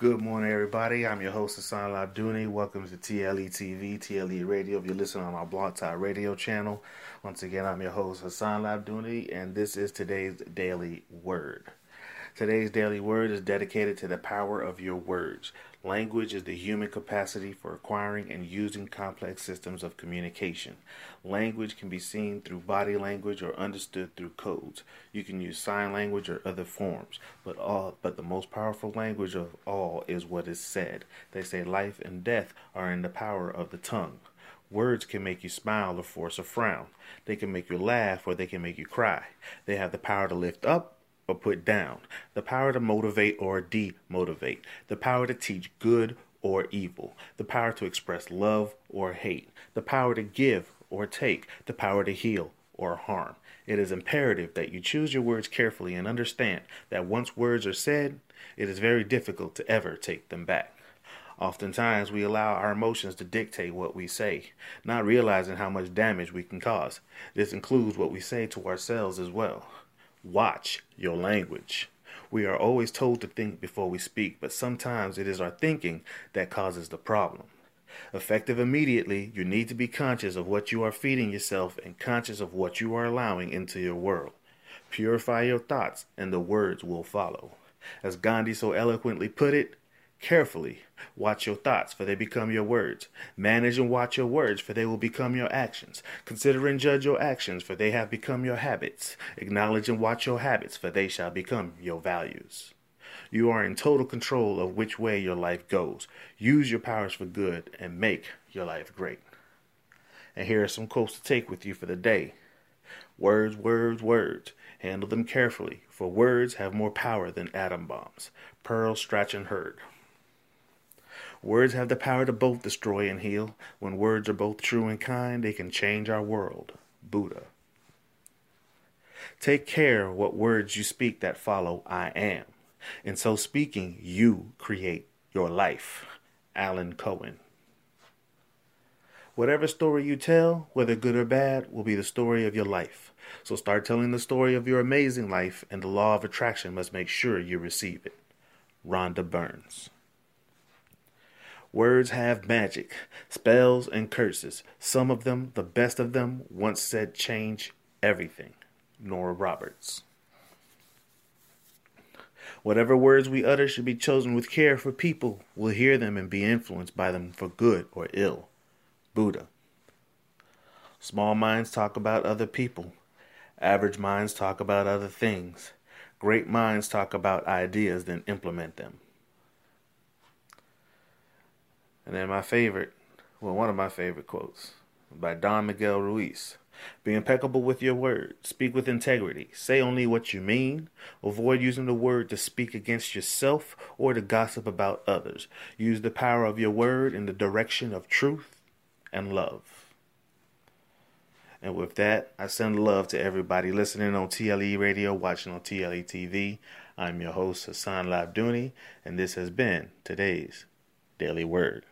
Good morning, everybody. I'm your host, Hassan Labdouni. Welcome to TLE TV, TLE Radio. If you're listening on our Blog Talk Radio channel, once again, I'm your host, Hassan Labdouni, and this is today's Daily Word. Today's Daily Word is dedicated to the power of your words. Language is the human capacity for acquiring and using complex systems of communication. Language can be seen through body language or understood through codes. You can use sign language or other forms, but the most powerful language of all is what is said. They say life and death are in the power of the tongue. Words can make you smile or force a frown. They can make you laugh or they can make you cry. They have the power to lift up or put down, the power to motivate or demotivate, the power to teach good or evil, the power to express love or hate, the power to give or take, the power to heal or harm. It is imperative that you choose your words carefully and understand that once words are said, it is very difficult to ever take them back. Oftentimes, we allow our emotions to dictate what we say, not realizing how much damage we can cause. This includes what we say to ourselves as well. Watch your language. We are always told to think before we speak, but sometimes it is our thinking that causes the problem. Effective immediately, you need to be conscious of what you are feeding yourself and conscious of what you are allowing into your world. Purify your thoughts and the words will follow. As Gandhi so eloquently put it, carefully watch your thoughts, for they become your words. Manage and watch your words, for they will become your actions. Consider and judge your actions, for they have become your habits. Acknowledge and watch your habits, for they shall become your values. You are in total control of which way your life goes. Use your powers for good and make your life great. And here are some quotes to take with you for the day. Words, words, words. Handle them carefully, for words have more power than atom bombs. Pearl Strachan Hurd. Words have the power to both destroy and heal. When words are both true and kind, they can change our world. Buddha. Take care what words you speak that follow I am. In so speaking, you create your life. Alan Cohen. Whatever story you tell, whether good or bad, will be the story of your life. So start telling the story of your amazing life, and the law of attraction must make sure you receive it. Rhonda Burns. Words have magic, spells and curses. Some of them, the best of them, once said change everything. Nora Roberts. Whatever words we utter should be chosen with care, for people will hear them and be influenced by them for good or ill. Buddha. Small minds talk about other people. Average minds talk about other things. Great minds talk about ideas, then implement them. And then one of my favorite quotes by Don Miguel Ruiz. Be impeccable with your word. Speak with integrity. Say only what you mean. Avoid using the word to speak against yourself or to gossip about others. Use the power of your word in the direction of truth and love. And with that, I send love to everybody listening on TLE Radio, watching on TLE TV. I'm your host, Hassan Labdouni, and this has been today's Daily Word.